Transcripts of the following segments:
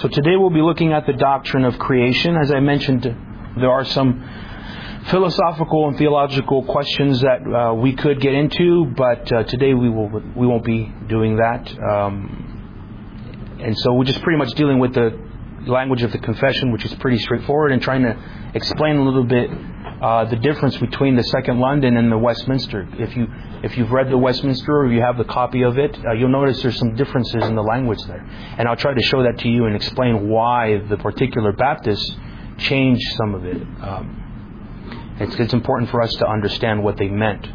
So today we'll be looking at the doctrine of creation. As I mentioned, there are some philosophical and theological questions that we could get into, but today we won't be doing that. And so we're just pretty much dealing with the language of the confession, which is pretty straightforward, and trying to explain a little bit the difference between the Second London and the Westminster. If you've read the Westminster or you have the copy of it, you'll notice there's some differences in the language there. And I'll try to show that to you and explain why the particular Baptists changed some of it. It's important for us to understand what they meant.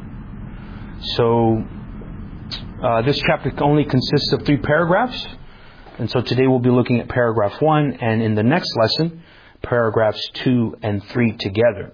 So this chapter only consists of 3 paragraphs. And so today we'll be looking at paragraph 1, and in the next lesson, paragraphs 2 and 3 together.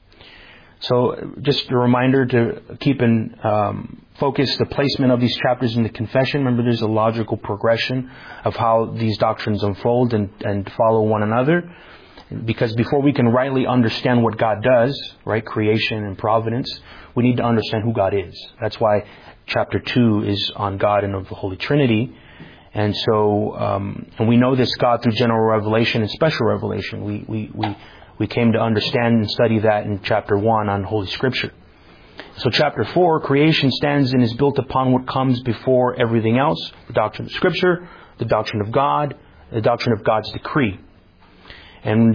So just a reminder to keep in focus the placement of these chapters in the confession. Remember, there's a logical progression of how these doctrines unfold and follow one another. Because before we can rightly understand what God does, right, creation and providence, we need to understand who God is. That's why chapter 2 is on God and of the Holy Trinity. And so, and we know this God through general revelation and special revelation. We came to understand and study that in chapter 1 on Holy Scripture. So chapter 4, creation stands and is built upon what comes before everything else: the doctrine of Scripture, the doctrine of God, the doctrine of God's decree. And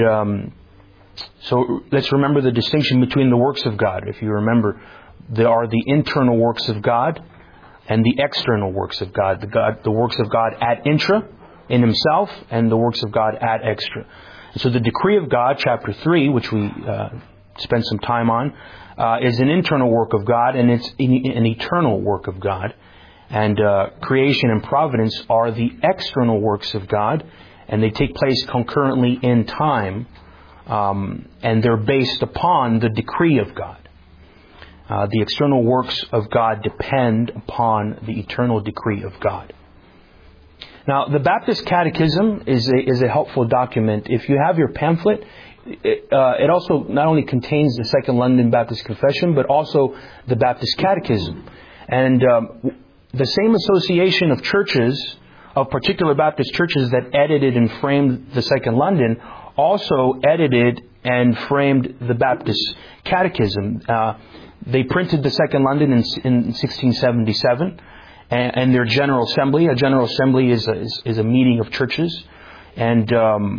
so let's remember the distinction between the works of God. If you remember, there are the internal works of God and the external works of God. The works of God ad intra, in Himself, and the works of God ad extra. And so the decree of God, chapter 3, which we spent some time on, is an internal work of God, and it's an eternal work of God. And creation and providence are the external works of God, and they take place concurrently in time, and they're based upon the decree of God. The external works of God depend upon the eternal decree of God. Now, the Baptist Catechism is a helpful document. If you have your pamphlet, it also not only contains the Second London Baptist Confession, but also the Baptist Catechism. And the same association of churches, of particular Baptist churches that edited and framed the Second London, also edited and framed the Baptist Catechism. They printed the Second London in 1677, and their General Assembly. A General Assembly is a meeting of churches, and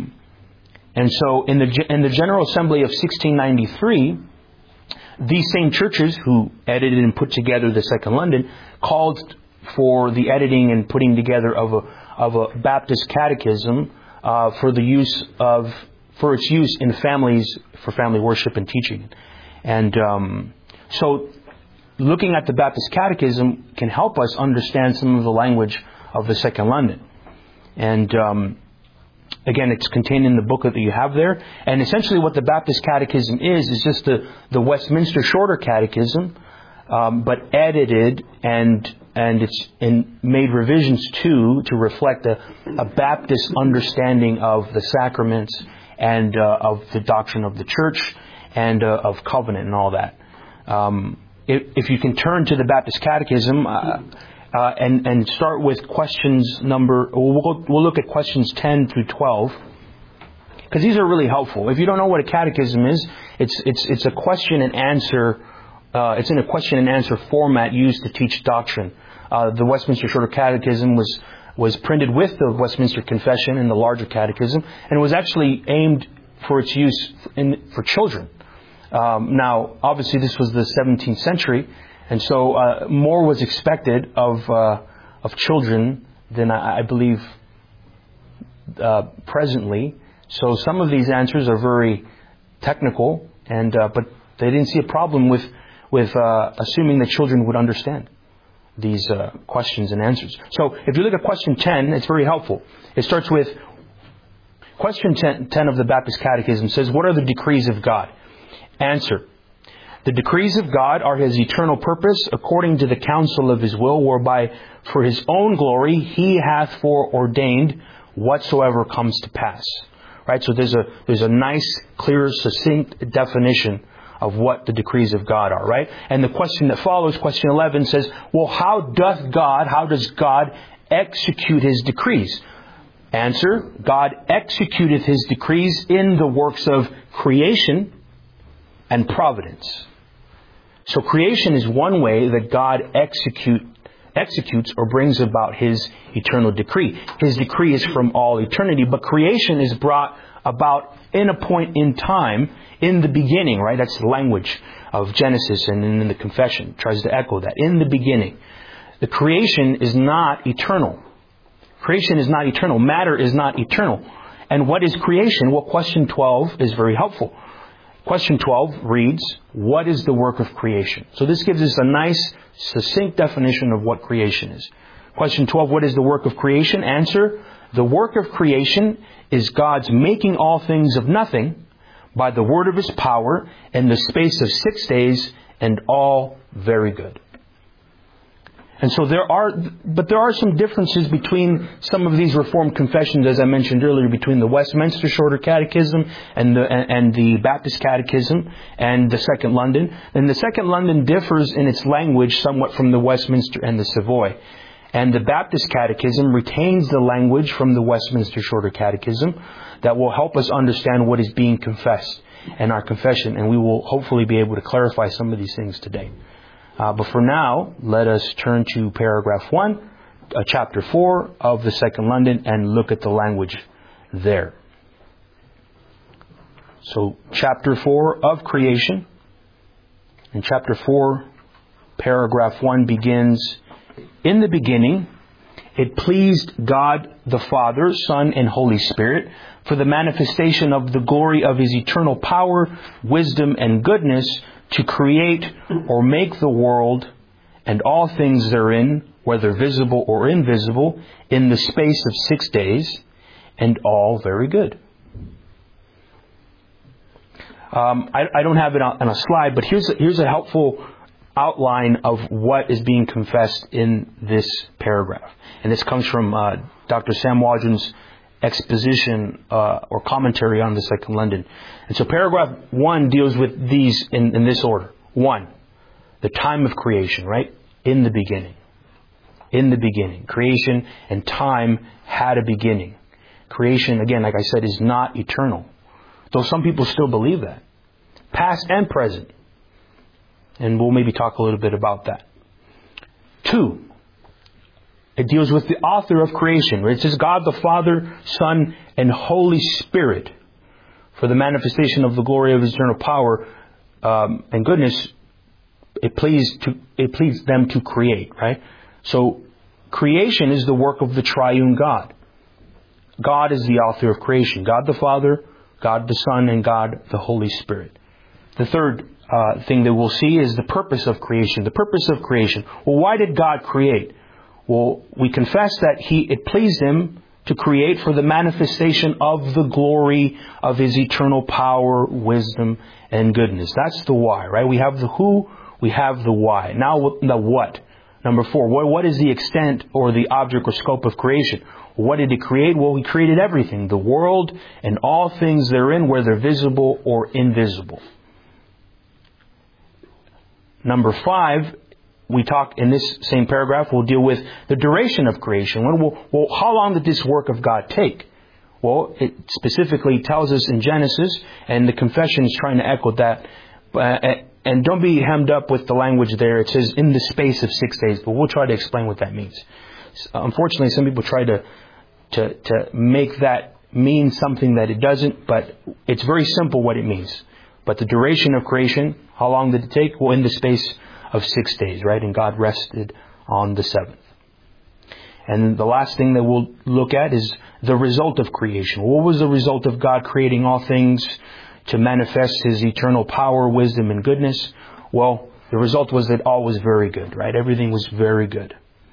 so in the General Assembly of 1693, these same churches who edited and put together the Second London called for the editing and putting together of a Baptist catechism for its use in families, for family worship and teaching. And so looking at the Baptist Catechism can help us understand some of the language of the Second London. And again, it's contained in the booklet that you have there. And essentially what the Baptist Catechism is just the Westminster Shorter Catechism, but edited and it's made revisions to reflect a Baptist understanding of the sacraments and of the doctrine of the church and of covenant and all that. If you can turn to the Baptist Catechism and start with questions we'll look at questions 10 through 12, because these are really helpful. If you don't know what a catechism is, it's a question and answer. It's in a question and answer format used to teach doctrine. The Westminster Shorter Catechism was printed with the Westminster Confession and the larger catechism, and it was actually aimed for its use for children. Now, obviously, this was the 17th century, and so more was expected of children than I believe presently. So some of these answers are very technical, but they didn't see a problem with assuming that children would understand these questions and answers. So if you look at question 10, it's very helpful. It starts with question 10 of the Baptist Catechism says, "What are the decrees of God?" Answer: the decrees of God are His eternal purpose, according to the counsel of His will, whereby for His own glory He hath foreordained whatsoever comes to pass. Right? So there's a nice, clear, succinct definition of what the decrees of God are, right? And the question that follows, question 11, says, well, how does God execute His decrees? Answer, God executeth His decrees in the works of creation and providence. So creation is one way that God executes or brings about His eternal decree. His decree is from all eternity, but creation is brought about in a point in time, in the beginning, right? That's the language of Genesis, and in the confession tries to echo that. In the beginning. The creation is not eternal. Creation is not eternal. Matter is not eternal. And what is creation? Well, question 12 is very helpful. Question 12 reads, what is the work of creation? So this gives us a nice, succinct definition of what creation is. Question 12, what is the work of creation? Answer, the work of creation is God's making all things of nothing by the word of His power in the space of 6 days, and all very good. And so there are some differences between some of these Reformed confessions, as I mentioned earlier, between the Westminster Shorter Catechism and the Baptist Catechism and the Second London. And the Second London differs in its language somewhat from the Westminster and the Savoy. And the Baptist Catechism retains the language from the Westminster Shorter Catechism that will help us understand what is being confessed in our confession. And we will hopefully be able to clarify some of these things today. But for now, let us turn to paragraph 1, chapter 4 of the Second London, and look at the language there. So, chapter 4 of creation. In chapter 4, paragraph 1 begins, in the beginning, it pleased God the Father, Son, and Holy Spirit, for the manifestation of the glory of His eternal power, wisdom, and goodness, to create or make the world and all things therein, whether visible or invisible, in the space of 6 days, and all very good. I don't have it on a slide, but here's a helpful outline of what is being confessed in this paragraph. And this comes from Dr. Sam Waldron's exposition or commentary on the Second London. And so paragraph 1 deals with these in this order. 1, the time of creation, right? In the beginning. In the beginning. Creation and time had a beginning. Creation, again, like I said, is not eternal. Though some people still believe that. Past and present. And we'll maybe talk a little bit about that. 2, it deals with the author of creation. It says God the Father, Son, and Holy Spirit, for the manifestation of the glory of His eternal power and goodness, it pleased them to create, right? So creation is the work of the triune God. God is the author of creation. God the Father, God the Son, and God the Holy Spirit. The third thing that we'll see is the purpose of creation. The purpose of creation. Well, why did God create? Well, we confess that it pleased Him to create for the manifestation of the glory of His eternal power, wisdom, and goodness. That's the why, right? We have the who, we have the why. Now the what. Number 4, what is the extent or the object or scope of creation? What did He create? Well, He created everything. The world and all things therein, whether visible or invisible. Number 5, we talk in this same paragraph, we'll deal with the duration of creation. Well, how long did this work of God take? Well, it specifically tells us in Genesis, and the confession is trying to echo that. And don't be hemmed up with the language there. It says in the space of 6 days, but we'll try to explain what that means. Unfortunately, some people try to make that mean something that it doesn't, but it's very simple what it means. But the duration of creation, how long did it take? Well, in the space of 6 days, right? And God rested on the 7th. And the last thing that we'll look at is the result of creation. What was the result of God creating all things to manifest His eternal power, wisdom, and goodness? Well, the result was that all was very good, right? Everything was very good.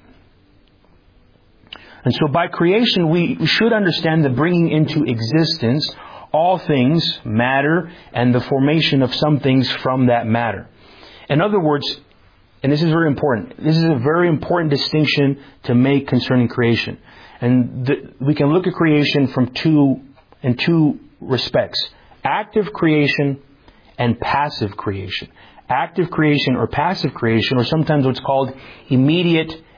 And so by creation, we should understand the bringing into existence all things, matter, and the formation of some things from that matter. In other words, and this is very important, this is a very important distinction to make concerning creation. And we can look at creation in two respects. Active creation and passive creation. Active creation or passive creation, or sometimes what's called immediate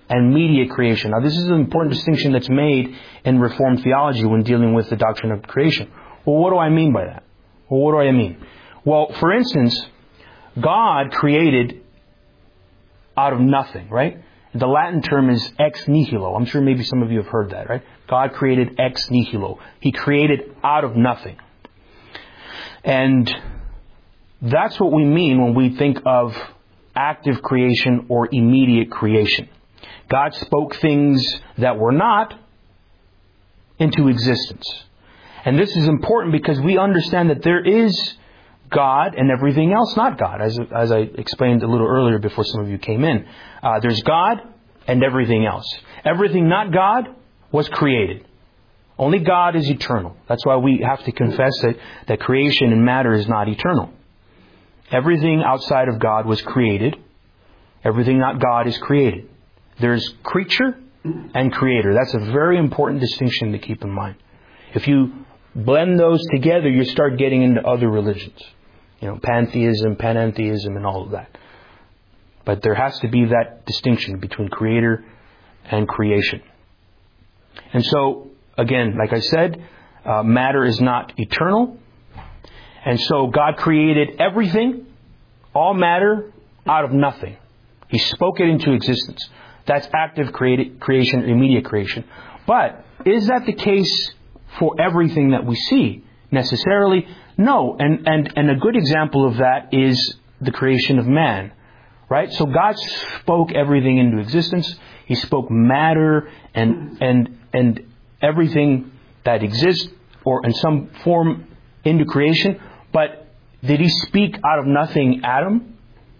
and immediate creation. Now, this is an important distinction that's made in Reformed theology when dealing with the doctrine of creation. Well, what do I mean by that? Well, what do I mean? Well, for instance, God created out of nothing, right? The Latin term is ex nihilo. I'm sure maybe some of you have heard that, right? God created ex nihilo. He created out of nothing. And that's what we mean when we think of active creation or immediate creation. God spoke things that were not into existence. And this is important because we understand that there is God and everything else not God, as I explained a little earlier before some of you came in. There's God and everything else. Everything not God was created. Only God is eternal. That's why we have to confess that creation and matter is not eternal. Everything outside of God was created. Everything not God is created. There's creature and creator. That's a very important distinction to keep in mind. If you blend those together, you start getting into other religions. Pantheism, panentheism, and all of that. But there has to be that distinction between creator and creation. And so, again, like I said, matter is not eternal. And so God created everything, all matter, out of nothing. He spoke it into existence. That's active creation, immediate creation. But is that the case for everything that we see necessarily? No. And a good example of that is the creation of man. Right? So God spoke everything into existence. He spoke matter and everything that exists or in some form into creation. But did He speak out of nothing Adam?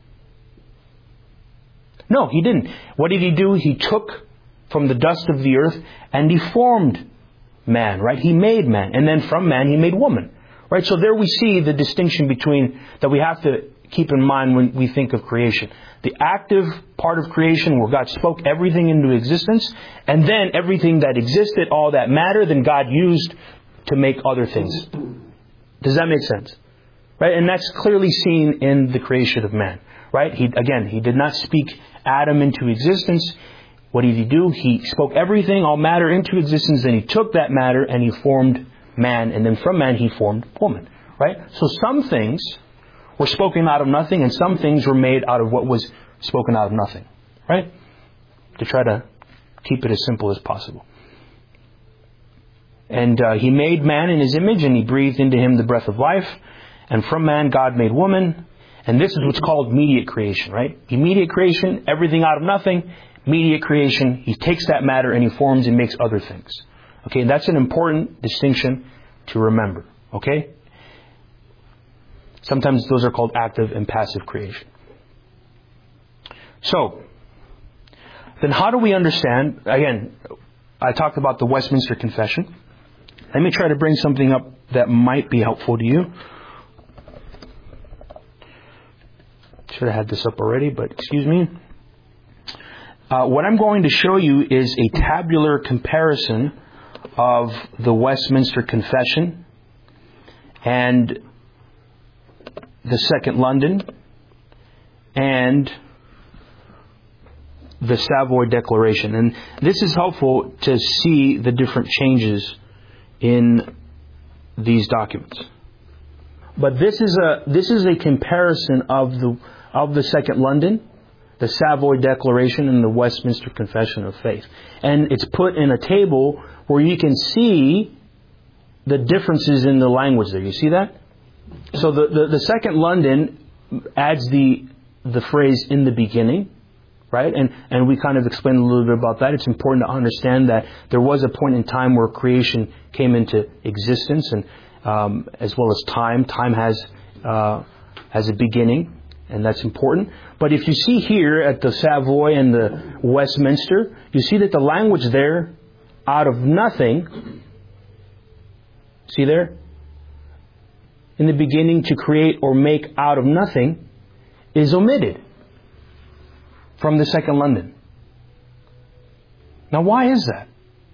No, He didn't. What did He do? He took from the dust of the earth and He formed man, right? He made man. And then from man He made woman. Right? So there we see the distinction between that we have to keep in mind when we think of creation. The active part of creation where God spoke everything into existence, and then everything that existed, all that matter, then God used to make other things. Does that make sense? Right? And that's clearly seen in the creation of man. Right? He did not speak Adam into existence. What did He do? He spoke everything, all matter, into existence, and He took that matter and He formed man, and then from man He formed woman. Right? So some things were spoken out of nothing, and some things were made out of what was spoken out of nothing. Right? To try to keep it as simple as possible. And He made man in His image, and He breathed into him the breath of life. And from man God made woman. And this is what's called immediate creation, right? Immediate creation, everything out of nothing. Immediate creation, He takes that matter and He forms and makes other things. Okay, that's an important distinction to remember. Okay? Sometimes those are called active and passive creation. So, then how do we understand? Again, I talked about the Westminster Confession. Let me try to bring something up that might be helpful to you. Should have had this up already, but excuse me. What I'm going to show you is a tabular comparison of the Westminster Confession and the Second London and the Savoy Declaration. And this is helpful to see the different changes in these documents. But this is a comparison of the Second London, the Savoy Declaration, and the Westminster Confession of Faith. And it's put in a table where you can see the differences in the language there. You see that? So the Second London adds the phrase "in the beginning," right? And we kind of explained a little bit about that. It's important to understand that there was a point in time where creation came into existence, and as well as time. Time has a beginning. And that's important. But if you see here at the Savoy and the Westminster, you see that the language there, out of nothing, see there? In the beginning, to create or make out of nothing, is omitted from the Second London. Now, why is that?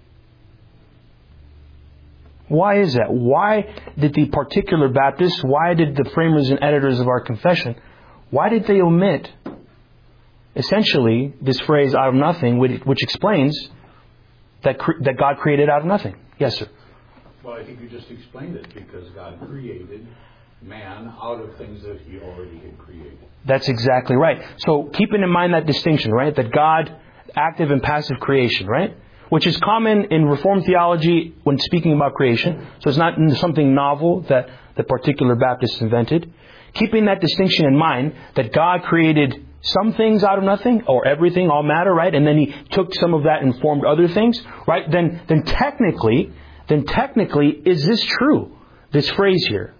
Why is that? Why did the particular Baptists, why did the framers and editors of our confession, why did they omit essentially this phrase "out of nothing," which explains that God created out of nothing. Yes, sir. Well, I think you just explained it, because God created man out of things that He already had created. That's exactly right. So keeping in mind that distinction, right? That God, active and passive creation, right? Which is common in Reformed theology when speaking about creation. So it's not something novel that the particular Baptists invented. Keeping that distinction in mind, that God created some things out of nothing, or everything, all matter, right? And then He took some of that and formed other things, right? Then technically, is this true? This phrase here.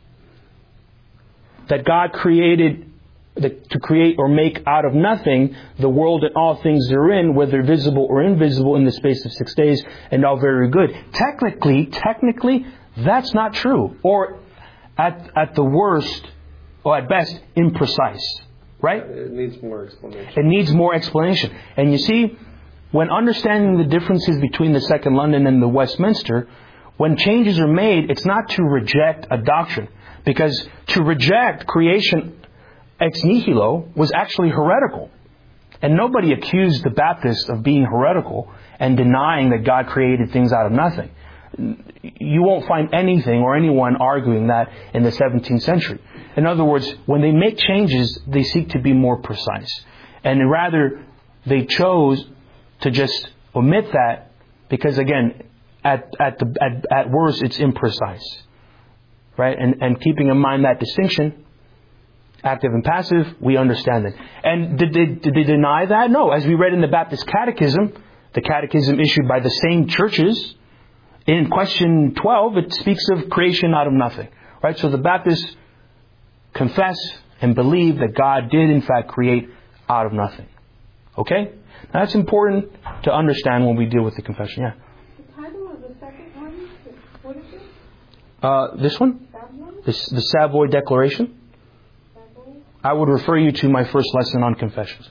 That God created, to create or make out of nothing the world and all things therein, whether visible or invisible, in the space of 6 days, and all very good. Technically, that's not true. Or at the worst, or at best, imprecise. Right? It needs more explanation. It needs more explanation. And you see, when understanding the differences between the Second London and the Westminster, when changes are made, it's not to reject a doctrine. Because to reject creation ex nihilo was actually heretical. And nobody accused the Baptists of being heretical and denying that God created things out of nothing. You won't find anything or anyone arguing that in the 17th century. In other words, when they make changes, they seek to be more precise. And rather, they chose to just omit that because, again, at worst, it's imprecise. Right? And keeping in mind that distinction, active and passive, we understand it. And did they deny that? No. As we read in the Baptist Catechism, the catechism issued by the same churches, in question 12, it speaks of creation out of nothing. Right? So the Baptists confess and believe that God did in fact create out of nothing. Okay? Now that's important to understand when we deal with the confession. Yeah. The title of the second one, what is it? This one? The Savoy Declaration. I would refer you to my first lesson on confessions.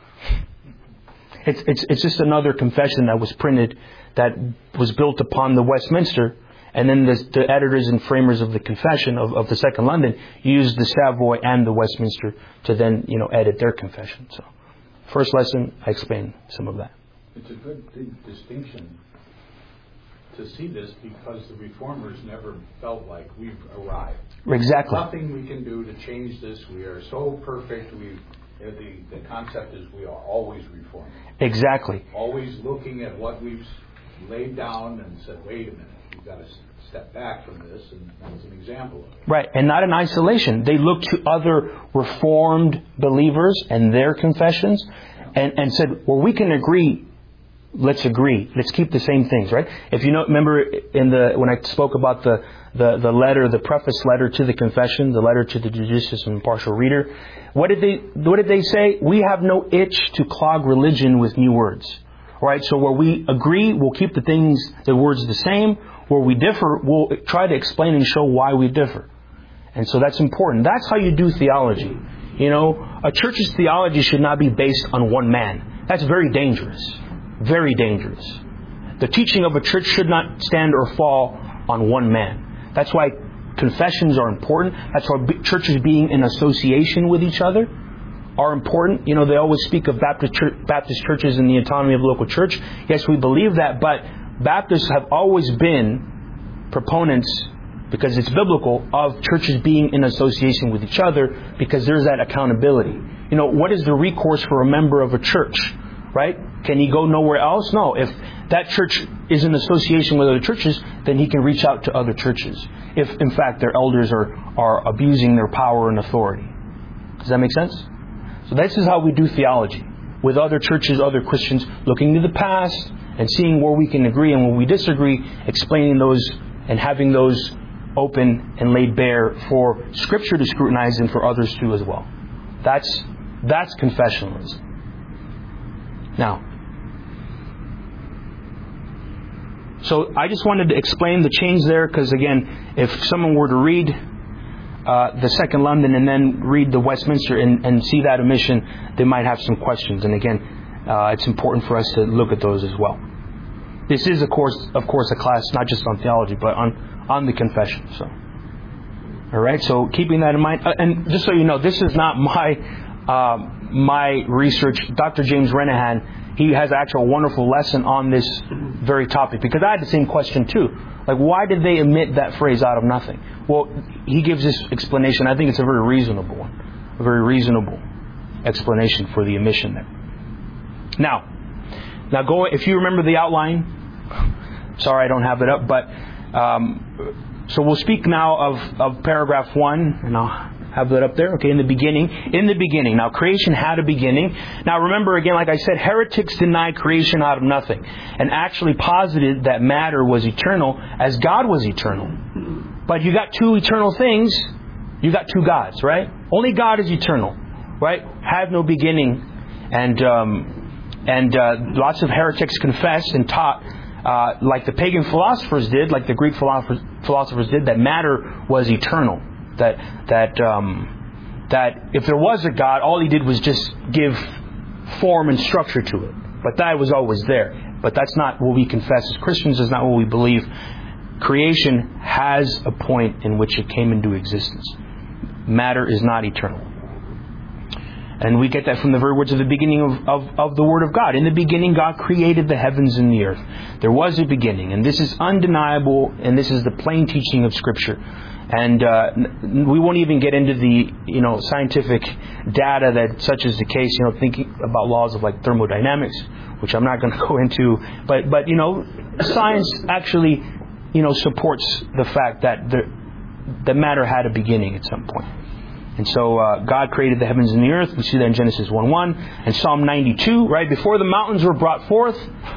It's just another confession that was printed that was built upon the Westminster, and then the editors and framers of the confession of the Second London used the Savoy and the Westminster to then edit their confession. So, first lesson, I explained some of that. It's a good distinction to see this, because the Reformers never felt like we've arrived. Exactly. Nothing we can do to change this. We are so perfect. The concept is we are always reforming. Exactly. Always looking at what we've laid down and said, wait a minute, we've got to step back from this, and that's an example of it. Right, and not in isolation. They looked to other Reformed believers and their confessions and said, well, we can agree. Let's agree. Let's keep the same things, right? If you remember when I spoke about the letter, the preface letter to the confession, the letter to the judicious and impartial reader, what did they say? We have no itch to clog religion with new words. All right. So where we agree, we'll keep the words the same. Where we differ, we'll try to explain and show why we differ. And so that's important. That's how you do theology. A church's theology should not be based on one man. That's very dangerous. Very dangerous. The teaching of a church should not stand or fall on one man. That's why confessions are important. That's why churches being in association with each other are important. They always speak of Baptist churches and the autonomy of the local church. Yes, we believe that, but Baptists have always been proponents, because it's biblical, of churches being in association with each other, because there's that accountability. What is the recourse for a member of a church? Right? Can he go nowhere else? No. If that church is in association with other churches, then he can reach out to other churches. If, in fact, their elders are abusing their power and authority. Does that make sense? So this is how we do theology. With other churches, other Christians, looking to the past and seeing where we can agree and where we disagree, explaining those and having those open and laid bare for Scripture to scrutinize and for others to as well. That's confessionalism. Now, so I just wanted to explain the change there, because again, if someone were to read the Second London and then read the Westminster and see that omission, they might have some questions. And again, it's important for us to look at those as well. This is, of course, a class not just on theology, but on the confession. So, all right. So keeping that in mind, and just so you know, this is not my my research, Dr. James Renahan, he has actually a wonderful lesson on this very topic, because I had the same question too. Like, why did they omit that phrase "out of nothing"? Well, he gives this explanation. I think it's a very reasonable one, a very reasonable explanation for the omission there. Now go. If you remember the outline, sorry I don't have it up, but so we'll speak now of paragraph 1, and I'll have that up there. Okay, in the beginning. In the beginning. Now, creation had a beginning. Now, remember again, like I said, heretics denied creation out of nothing, and actually posited that matter was eternal as God was eternal. But you got two eternal things. You got two gods, right? Only God is eternal, right? Had no beginning, and lots of heretics confessed and taught, like the pagan philosophers did, like the Greek philosophers did, that matter was eternal. That if there was a God, all He did was just give form and structure to it. But that was always there. But that's not what we confess as Christians. That's not what we believe. Creation has a point in which it came into existence. Matter is not eternal. And we get that from the very words of the beginning of the Word of God. In the beginning, God created the heavens and the earth. There was a beginning. And this is undeniable. And this is the plain teaching of Scripture. And we won't even get into the scientific data that such is the case. Thinking about laws of like thermodynamics, which I'm not going to go into. But science actually supports the fact that the matter had a beginning at some point. And so God created the heavens and the earth. We see that in Genesis 1:1 and Psalm 92. Right before the mountains were brought forth,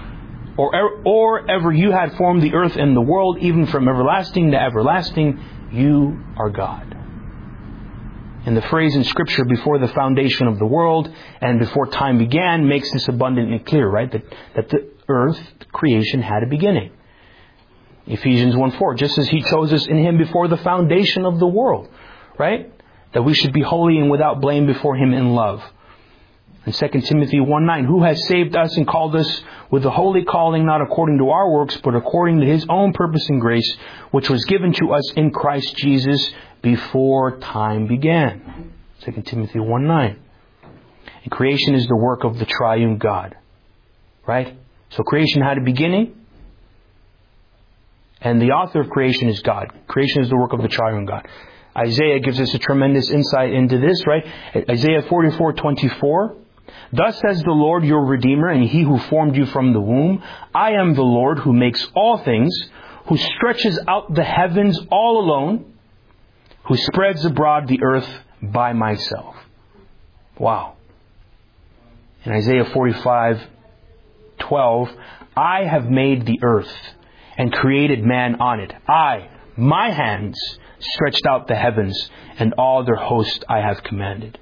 or ever you had formed the earth and the world, even from everlasting to everlasting. You are God. And the phrase in Scripture, before the foundation of the world and before time began, makes this abundantly clear, right? That the earth, creation, had a beginning. Ephesians 1:4, just as He chose us in Him before the foundation of the world, right? That we should be holy and without blame before Him in love. And 2 Timothy 1:9, who has saved us and called us with a holy calling, not according to our works, but according to His own purpose and grace, which was given to us in Christ Jesus before time began. 2 Timothy 1:9. And creation is the work of the triune God. Right? So creation had a beginning. And the author of creation is God. Creation is the work of the triune God. Isaiah gives us a tremendous insight into this, right? Isaiah 44:24. Thus says the Lord your Redeemer, and He who formed you from the womb. I am the Lord who makes all things, who stretches out the heavens all alone, who spreads abroad the earth by myself. Wow. In Isaiah 45:12, I have made the earth and created man on it. My hands, stretched out the heavens, and all their host I have commanded.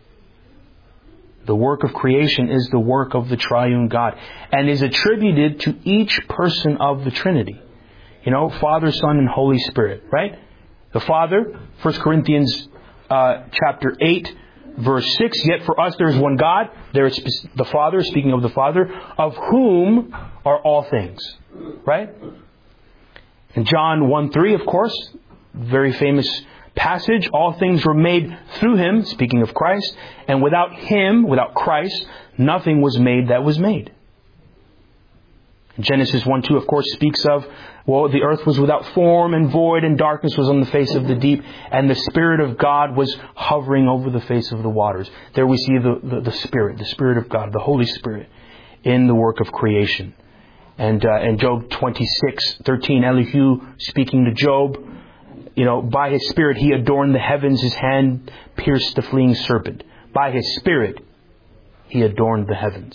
The work of creation is the work of the triune God and is attributed to each person of the Trinity. Father, Son, and Holy Spirit, right? The Father, 1 Corinthians chapter 8, verse 6, yet for us there is one God, there is the Father, speaking of the Father, of whom are all things, right? And John 1:3, of course, very famous passage, all things were made through Him, speaking of Christ, and without Him, without Christ, nothing was made that was made. Genesis 1:2, of course, speaks of, the earth was without form and void, and darkness was on the face of the deep, and the Spirit of God was hovering over the face of the waters. There we see the Spirit of God, the Holy Spirit, in the work of creation. And Job 26:13, Elihu speaking to Job, by His Spirit He adorned the heavens, His hand pierced the fleeing serpent. By His Spirit He adorned the heavens.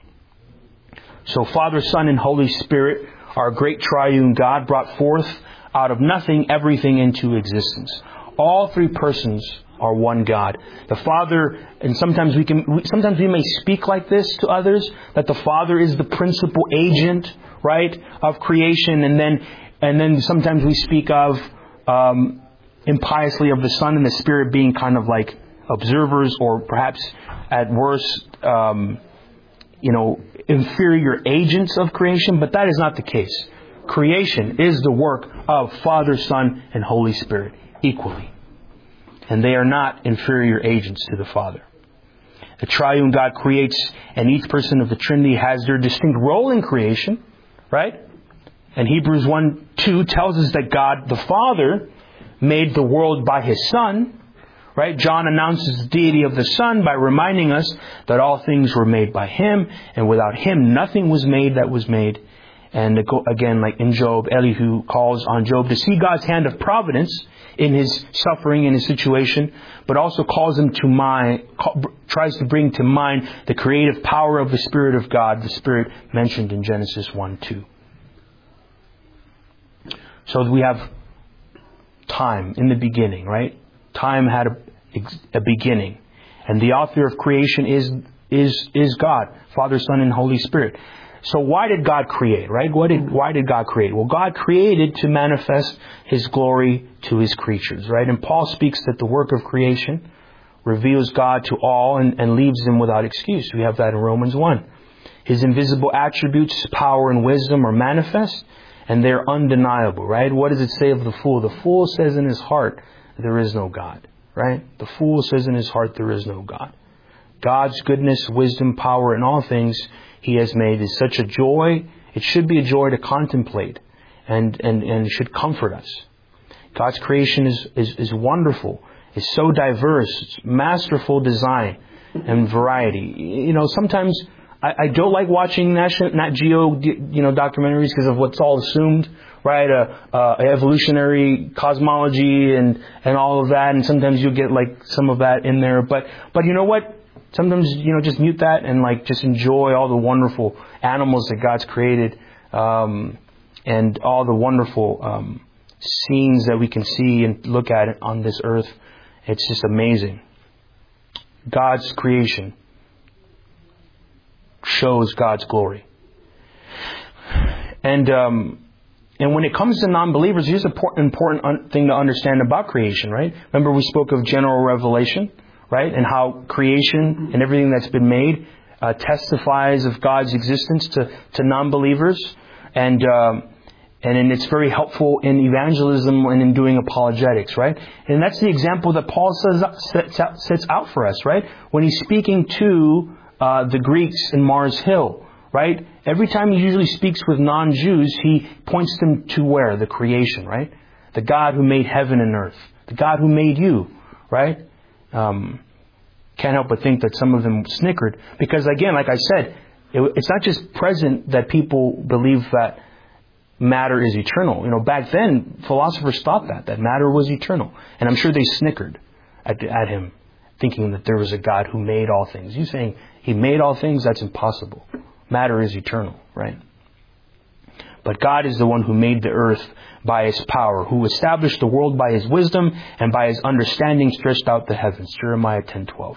So Father, Son, and Holy Spirit, our great triune God, brought forth out of nothing everything into existence. All three persons are one God. The Father, and sometimes we may speak like this to others, that the Father is the principal agent, right, of creation, and then sometimes we speak of impiously of the Son and the Spirit being kind of like observers, or perhaps at worst, inferior agents of creation. But that is not the case. Creation is the work of Father, Son, and Holy Spirit equally. And they are not inferior agents to the Father. The triune God creates, and each person of the Trinity has their distinct role in creation, right? And Hebrews 1:2 tells us that God the Father made the world by His Son, right? John announces the deity of the Son by reminding us that all things were made by Him, and without Him nothing was made that was made. And again, like in Job, Elihu calls on Job to see God's hand of providence in his suffering, in his situation, but also calls him to mind, tries to bring to mind the creative power of the Spirit of God, the Spirit mentioned in Genesis 1:2. So we have time in the beginning, right? Time had a beginning. And the author of creation is God, Father, Son, and Holy Spirit. So why did God create, right? Why did God create? Well, God created to manifest His glory to His creatures, right? And Paul speaks that the work of creation reveals God to all and leaves them without excuse. We have that in Romans 1. His invisible attributes, power and wisdom are manifest, and they're undeniable, right? What does it say of the fool? The fool says in his heart, there is no God, right? The fool says in his heart, there is no God. God's goodness, wisdom, power, and all things He has made is such a joy. It should be a joy to contemplate and it should comfort us. God's creation is wonderful. It's so diverse. It's masterful design and variety. You know, sometimes I don't like watching Nat Geo, documentaries because of what's all assumed, right? Evolutionary cosmology and all of that. And sometimes you get like some of that in there. But you know what? Sometimes, just mute that and just enjoy all the wonderful animals that God's created, and all the wonderful scenes that we can see and look at on this earth. It's just amazing. God's creation shows God's glory. And when it comes to non-believers, here's an important thing to understand about creation, right? Remember we spoke of general revelation, right? And how creation and everything that's been made testifies of God's existence to non-believers. And it's very helpful in evangelism and in doing apologetics, right? And that's the example that Paul sets out for us, right? When he's speaking to the Greeks in Mars Hill, right? Every time he usually speaks with non-Jews, he points them to where? The creation, right? The God who made heaven and earth. The God who made you, right? Can't help but think that some of them snickered. Because again, like I said, it's not just present that people believe that matter is eternal. Back then, philosophers thought that matter was eternal. And I'm sure they snickered at him, thinking that there was a God who made all things. You saying He made all things? That's impossible. Matter is eternal, right? But God is the one who made the earth by His power, who established the world by His wisdom, and by His understanding stretched out the heavens. Jeremiah 10:12.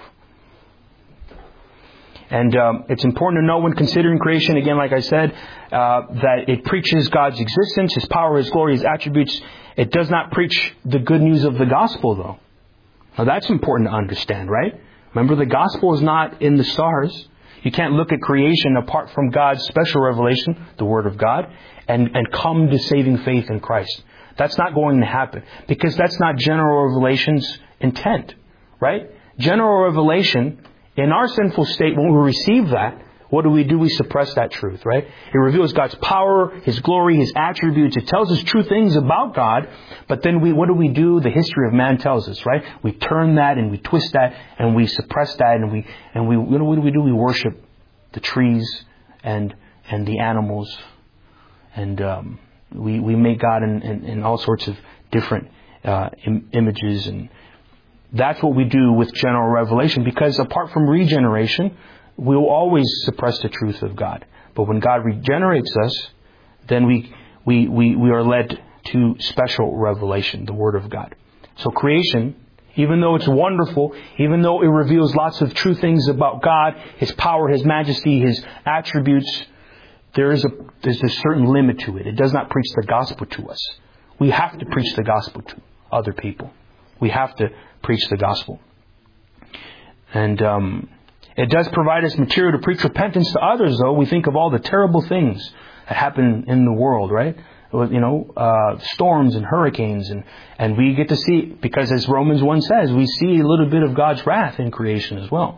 And it's important to know when considering creation, again, like I said, that it preaches God's existence, His power, His glory, His attributes. It does not preach the good news of the gospel, though. Now that's important to understand, right? Remember, the gospel is not in the stars. You can't look at creation apart from God's special revelation, the Word of God, and come to saving faith in Christ. That's not going to happen, because that's not general revelation's intent, right? General revelation, in our sinful state, when we receive that, what do? We suppress that truth, right? It reveals God's power, His glory, His attributes. It tells us true things about God, but then what do? The history of man tells us, right? We turn that and we twist that and we suppress that and we what do? We worship the trees and the animals, and we make God in all sorts of different images, and that's what we do with general revelation, because apart from regeneration, we will always suppress the truth of God. But when God regenerates us, then we are led to special revelation, the Word of God. So creation, even though it's wonderful, even though it reveals lots of true things about God, His power, His majesty, His attributes, there's a certain limit to it. It does not preach the gospel to us. We have to preach the gospel to other people. We have to preach the gospel. And it does provide us material to preach repentance to others, though. We think of all the terrible things that happen in the world, right? Storms and hurricanes, and we get to see, because as Romans 1 says, we see a little bit of God's wrath in creation as well,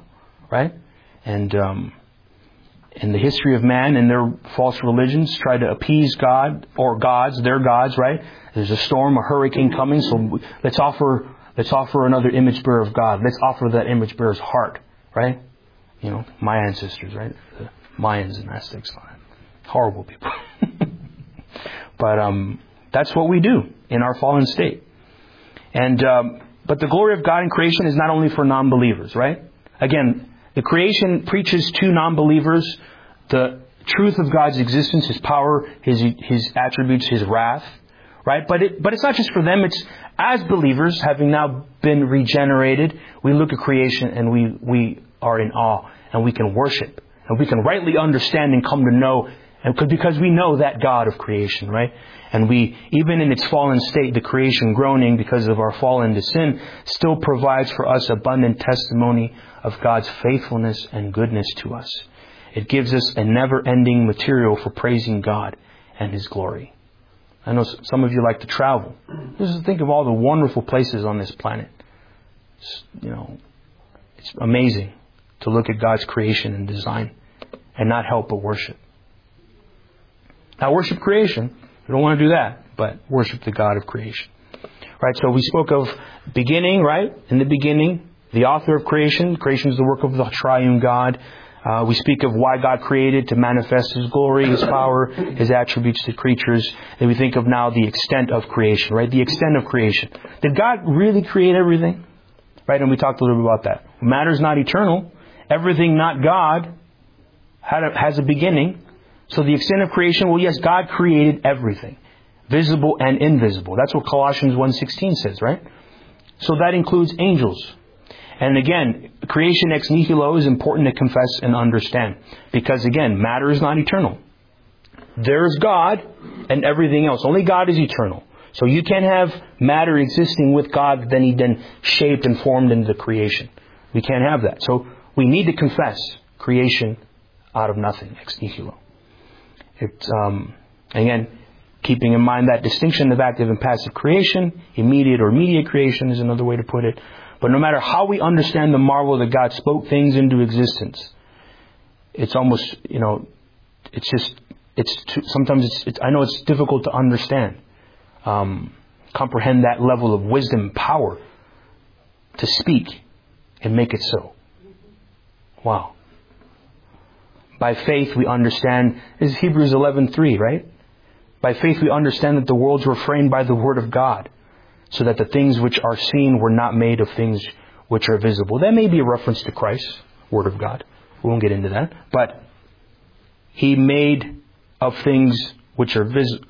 right? And in the history of man and their false religions, try to appease God or gods, their gods, right? There's a storm, a hurricane coming, so let's offer another image bearer of God. Let's offer that image bearer's heart, right? You know, my ancestors, right? The Mayans and Aztecs, horrible people. But that's what we do in our fallen state. And but the glory of God in creation is not only for non-believers, right? Again, the creation preaches to non-believers the truth of God's existence, His power, His attributes, His wrath, right? But it's not just for them. It's as believers, having now been regenerated, we look at creation and we are in awe, and we can worship, and we can rightly understand and come to know, and because we know that God of creation, right? And we, even in its fallen state, the creation groaning because of our fall into sin, still provides for us abundant testimony of God's faithfulness and goodness to us. It gives us a never-ending material for praising God and His glory. I know some of you like to travel. Just think of all the wonderful places on this planet. It's amazing to look at God's creation and design and not help but worship. Now, worship creation. We don't want to do that, but worship the God of creation. Right, so we spoke of beginning, right? In the beginning, the author of creation. Creation is the work of the triune God. We speak of why God created, to manifest His glory, His power, His attributes to creatures. And we think of now the extent of creation, right? The extent of creation. Did God really create everything? Right, and we talked a little bit about that. Matter is not eternal. Everything not God has a beginning. So the extent of creation, well, yes, God created everything, visible and invisible. That's what Colossians 1:16 says, right? So that includes angels. And again, creation ex nihilo is important to confess and understand. Because again, matter is not eternal. There's God and everything else. Only God is eternal. So you can't have matter existing with God, then He then shaped and formed into the creation. We can't have that. So we need to confess creation out of nothing, ex nihilo. It's, again, keeping in mind that distinction of active and passive creation, immediate or immediate creation is another way to put it. But no matter how we understand the marvel that God spoke things into existence, it's almost, sometimes I know it's difficult to understand, comprehend that level of wisdom and power to speak and make it so. Wow. By faith we understand, this is Hebrews 11:3, right? By faith we understand that the worlds were framed by the Word of God, so that the things which are seen were not made of things which are visible. That may be a reference to Christ, Word of God. We won't get into that. But He made of things which are visible,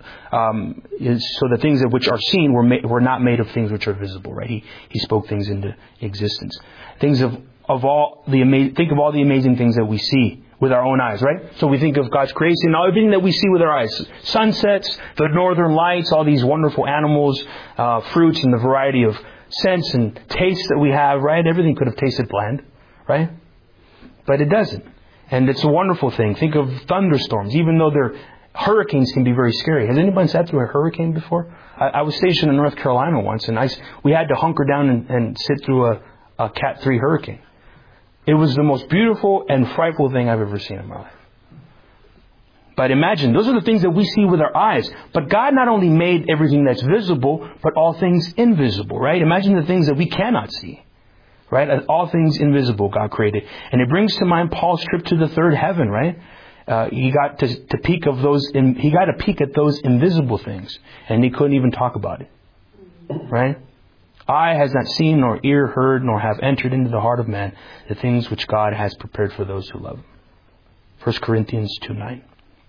so the things that which are seen were not made of things which are visible, right? He spoke things into existence. Things think of all the amazing things that we see with our own eyes, right? So we think of God's creation, everything that we see with our eyes. Sunsets, the northern lights, all these wonderful animals, fruits, and the variety of scents and tastes that we have, right? Everything could have tasted bland, right? But it doesn't. And it's a wonderful thing. Think of thunderstorms. Even though hurricanes can be very scary. Has anybody sat through a hurricane before? I was stationed in North Carolina once, and we had to hunker down and sit through a Cat 3 hurricane. It was the most beautiful and frightful thing I've ever seen in my life. But imagine, those are the things that we see with our eyes. But God not only made everything that's visible, but all things invisible, right? Imagine the things that we cannot see, right? All things invisible God created. And it brings to mind Paul's trip to the third heaven, right? He got to peek of those. He got a peek at those invisible things, and he couldn't even talk about it, right? Eye has not seen, nor ear heard, nor have entered into the heart of man the things which God has prepared for those who love Him. 1 Corinthians 2:9.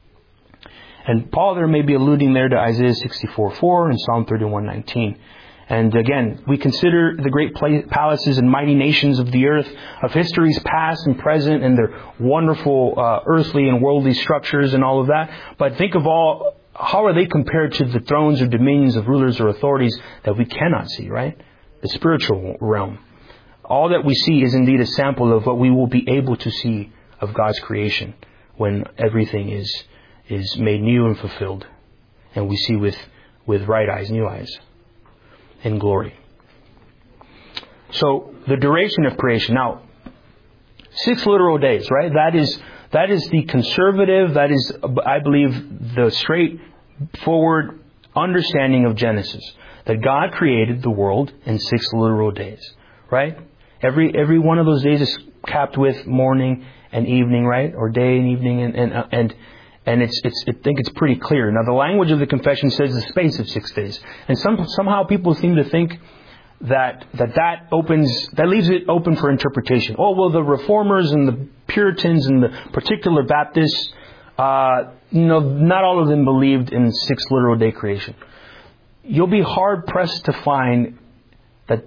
And Paul there may be alluding there to Isaiah 64:4 and Psalm 31:19. And again, we consider the great palaces and mighty nations of the earth, of history's past and present, and their wonderful earthly and worldly structures and all of that. But think of how are they compared to the thrones or dominions of rulers or authorities that we cannot see, right? The spiritual realm. All that we see is indeed a sample of what we will be able to see of God's creation when everything is made new and fulfilled. And we see with right eyes, new eyes, in glory. So, the duration of creation. Now, 6 literal days, right? That is the conservative, that is, I believe, the straightforward understanding of Genesis. That God created the world in 6 literal days, right? Every one of those days is capped with morning and evening, right? Or day and evening, and it's I think it's pretty clear. Now, the language of the confession says the space of 6 days, and somehow people seem to think that leaves it open for interpretation. Oh, well, the Reformers and the Puritans and the particular Baptists, not all of them believed in 6 literal day creation. You'll be hard pressed to find that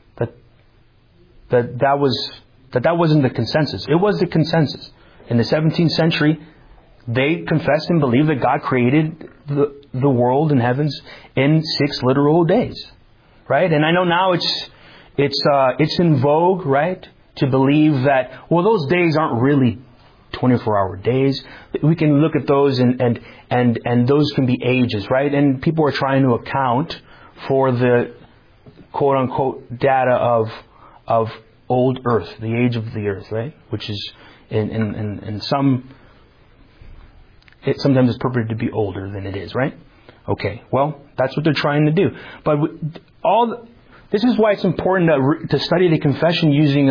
wasn't the consensus. It was the consensus. In the 17th century, they confessed and believed that God created the world and heavens in 6 literal days. Right? And I know now it's in vogue, right, to believe that, well, those days aren't really 24-hour days. We can look at those and those can be ages, right? And people are trying to account for the quote unquote data of old Earth, the age of the Earth, right? Which is in some sometimes it's purported to be older than it is, right? Okay, well, that's what they're trying to do. But this is why it's important to study the confession using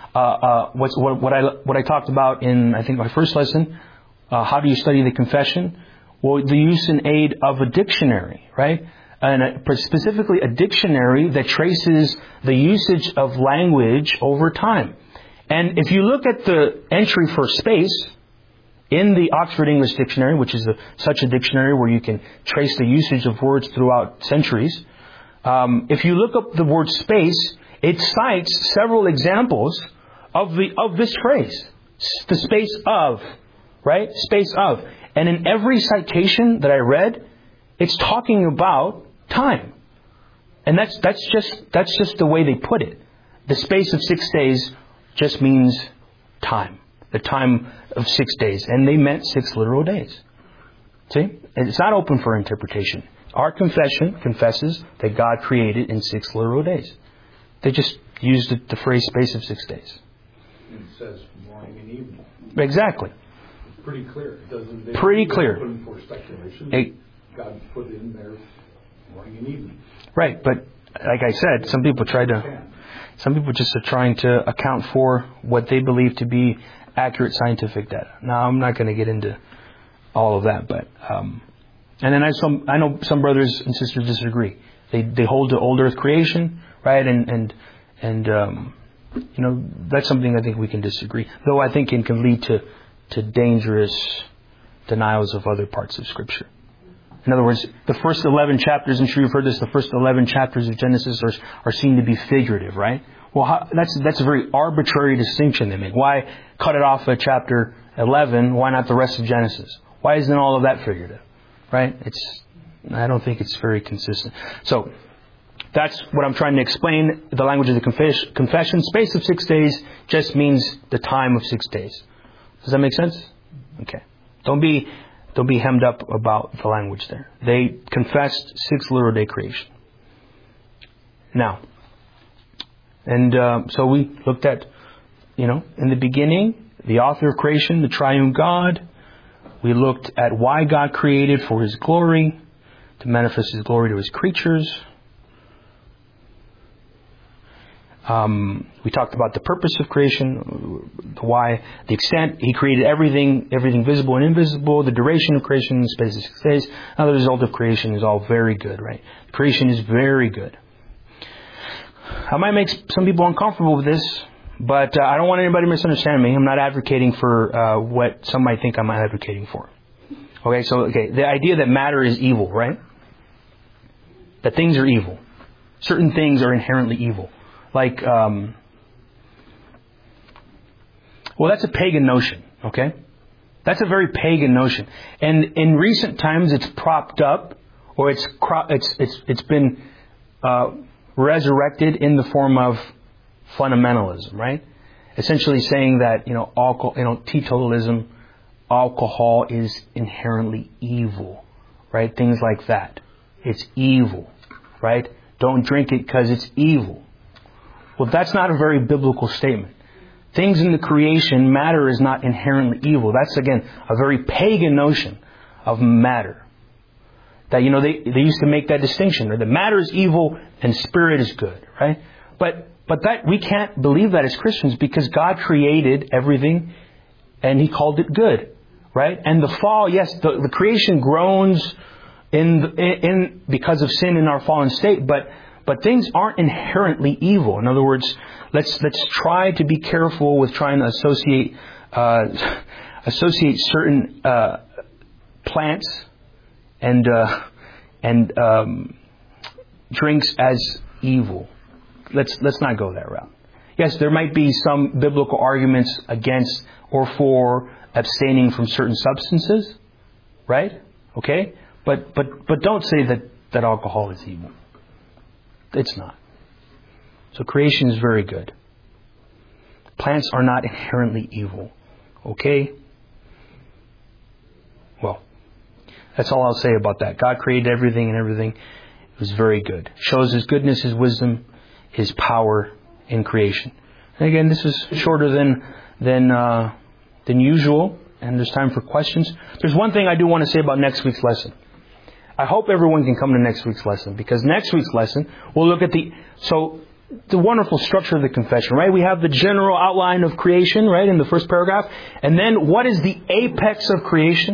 what I talked about in, I think, my first lesson. How do you study the confession? Well, the use and aid of a dictionary, right? And specifically a dictionary that traces the usage of language over time. And if you look at the entry for space in the Oxford English Dictionary, which is such a dictionary where you can trace the usage of words throughout centuries, if you look up the word space, it cites several examples of this phrase, the space of, right? Space of. And in every citation that I read, it's talking about time. And that's just the way they put it. The space of 6 days just means time. The time of 6 days. And they meant 6 literal days. See? And it's not open for interpretation. Our confession confesses that God created in 6 literal days. They just used the phrase space of 6 days. And it says morning and evening. Exactly. It's pretty clear. It doesn't. Pretty clear. Open for speculation. God put in there morning and evening. Right, but like I said, some people just are trying to account for what they believe to be accurate scientific data. Now, I'm not going to get into all of that, but and then I know some brothers and sisters disagree. They hold to old Earth creation, right? And that's something I think we can disagree. Though I think it can lead to dangerous denials of other parts of Scripture. In other words, the first 11 chapters, I'm sure you've heard this, the first 11 chapters of Genesis are seen to be figurative, right? Well, that's a very arbitrary distinction they make. Why cut it off at chapter 11? Why not the rest of Genesis? Why isn't all of that figurative? Right? I don't think it's very consistent. So, that's what I'm trying to explain. The language of the confession. Space of 6 days just means the time of 6 days. Does that make sense? Okay. Don't be hemmed up about the language there. They confessed 6 literal day creation. Now, and so we looked at, in the beginning, the author of creation, the triune God. We looked at why God created for His glory, to manifest His glory to His creatures. We talked about the purpose of creation, the why, the extent. He created everything visible and invisible, the duration of creation, the space of 6 days. Now the result of creation is all very good, right? Creation is very good. I might make some people uncomfortable with this, but I don't want anybody to misunderstand me. I'm not advocating for what some might think I'm advocating for. Okay, the idea that matter is evil, right? That things are evil. Certain things are inherently evil. Like, that's a pagan notion, okay? That's a very pagan notion. And in recent times it's propped up, or it's been resurrected in the form of fundamentalism, right? Essentially saying that, teetotalism, alcohol is inherently evil, right? Things like that. It's evil, right? Don't drink it because it's evil. Well, that's not a very biblical statement. things in the creation, matter is not inherently evil. That's, again, a very pagan notion of matter. That, they used to make that distinction. That matter is evil and spirit is good, right? But that we can't believe that as Christians, because God created everything and He called it good, right? And the fall, yes, the creation groans in because of sin in our fallen state, but things aren't inherently evil. In other words, let's try to be careful with trying to associate certain plants and drinks as evil. Let's not go that route. Yes, there might be some biblical arguments against or for abstaining from certain substances, right? Okay, but don't say that alcohol is evil. It's not. So creation is very good. Plants are not inherently evil. Okay? Well, that's all I'll say about that. God created everything, and everything was very good. Shows His goodness, His wisdom, His power in creation. And again, this is shorter than usual, and there's time for questions. There's one thing I do want to say about next week's lesson. I hope everyone can come to next week's lesson, because next week's lesson we'll look at the wonderful structure of the confession, right? We have the general outline of creation, right, in the first paragraph. And then what is the apex of creation?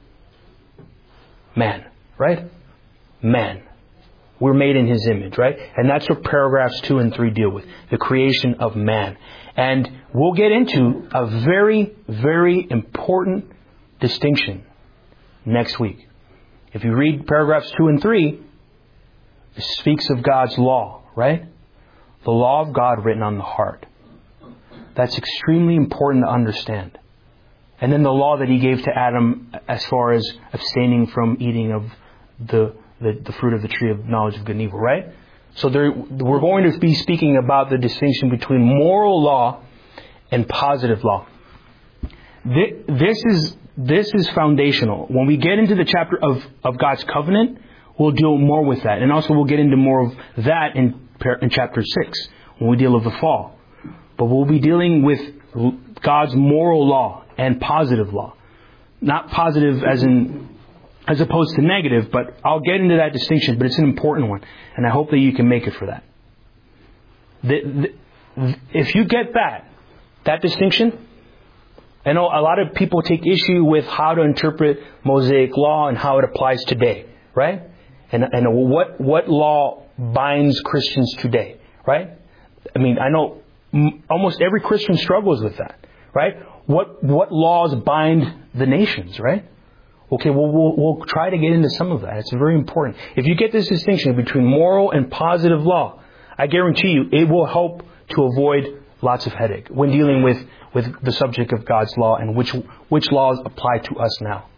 Man, right? Man. We're made in His image, right? And that's what paragraphs 2 and 3 deal with. The creation of man. And we'll get into a very, very important distinction next week. If you read paragraphs 2 and 3, it speaks of God's law, right? The law of God written on the heart. That's extremely important to understand. And then the law that He gave to Adam as far as abstaining from eating of the fruit of the tree of knowledge of good and evil, right? So we're going to be speaking about the distinction between moral law and positive law. This is foundational. When we get into the chapter of God's covenant, we'll deal more with that. And also we'll get into more of that in chapter 6 when we deal with the fall. But we'll be dealing with God's moral law and positive law. Not positive as opposed to negative, but I'll get into that distinction, but it's an important one. And I hope that you can make it for that. If you get that distinction, I know a lot of people take issue with how to interpret Mosaic law and how it applies today, right? And what law binds Christians today, right? I mean, I know almost every Christian struggles with that, right? What laws bind the nations, right? Okay, we'll try to get into some of that. It's very important. If you get this distinction between moral and positive law, I guarantee you it will help to avoid lots of headache when dealing with the subject of God's law and which laws apply to us now.